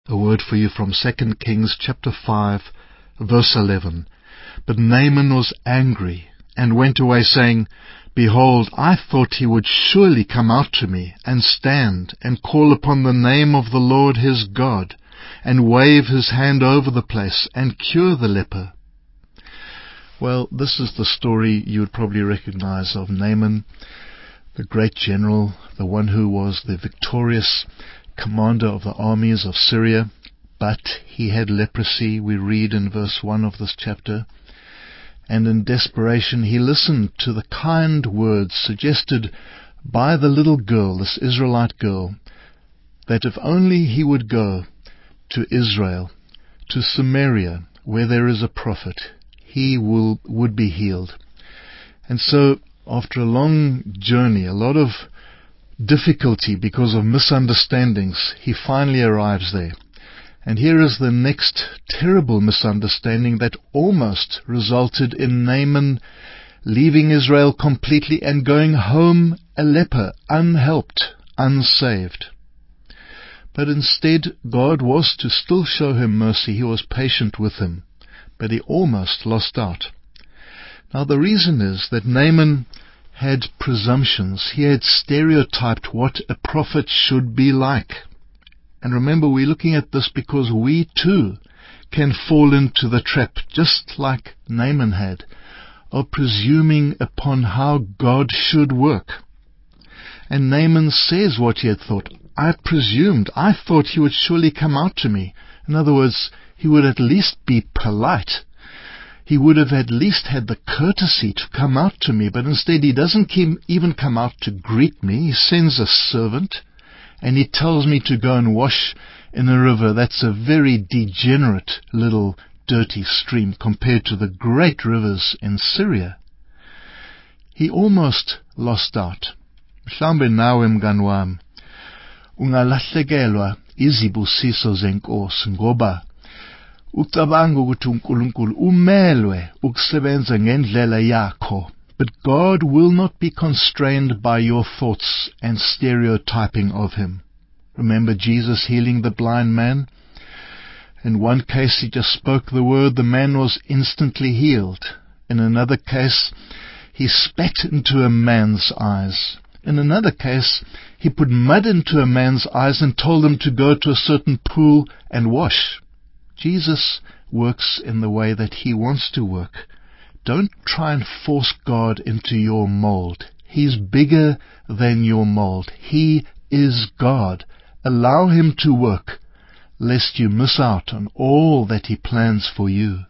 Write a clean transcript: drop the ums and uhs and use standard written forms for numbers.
A word for you from 2 Kings chapter 5, verse 11. But Naaman was angry and went away, saying, Behold, I thought he would surely come out to me, and stand, and call upon the name of the Lord his God, and wave his hand over the place, and cure the leper. Well, this is the story you would probably recognize of Naaman, the great general, the one who was the victorious commander of the armies of Syria. But he had leprosy, we read in verse 1 of this chapter. And in desperation he listened to the kind words suggested by the little girl, this Israelite girl, that if only he would go to Israel, to Samaria, where there is a prophet, he would be healed. And so, after a long journey, a lot of difficulty because of misunderstandings, he finally arrives there. And here is the next terrible misunderstanding that almost resulted in Naaman leaving Israel completely and going home a leper, unhelped, unsaved. But instead, God was to still show him mercy. He was patient with him, but he almost lost out. Now the reason is that Naaman had presumptions. He had stereotyped what a prophet should be like. And remember, we're looking at this because we too can fall into the trap, just like Naaman had, of presuming upon how God should work. And Naaman says what he had thought. I thought he would surely come out to me. In other words, he would at least be polite. He would have at least had the courtesy to come out to me, but instead he doesn't even come out to greet me. He sends a servant, and he tells me to go and wash in a river that's a very degenerate little dirty stream compared to the great rivers in Syria. He almost lost out. Mhlawumbe nawe mngani wami ungalahlekelwa izibusiso zenkosi ngoba ucabanga ukuthi uNkulunkulu umelwe ukusebenza ngendlela yakho. But God will not be constrained by your thoughts and stereotyping of him. Remember Jesus healing the blind man? In one case he just spoke the word, the man was instantly healed. In another case he spat into a man's eyes. In another case he put mud into a man's eyes and told him to go to a certain pool and wash. Jesus works in the way that he wants to work. Don't try and force God into your mold. He's bigger than your mold. He is God. Allow him to work, lest you miss out on all that he plans for you.